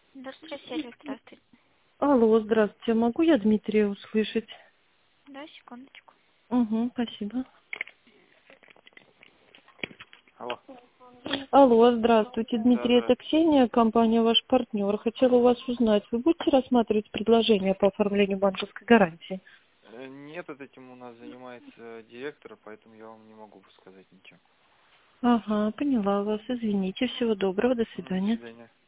Индустрия-сервис, здравствуйте. Алло, здравствуйте. Могу я Дмитрия услышать? Да, секундочку. Угу, спасибо. Алло. Алло, здравствуйте, Да, Дмитрий, это здравствуйте. Ксения, компания «Ваш партнер». Хотела у вас узнать, вы будете рассматривать предложение по оформлению банковской гарантии? Нет, этим у нас занимается директор, поэтому я вам не могу сказать ничего. Ага, поняла вас, извините, всего доброго, до До свидания. свидания.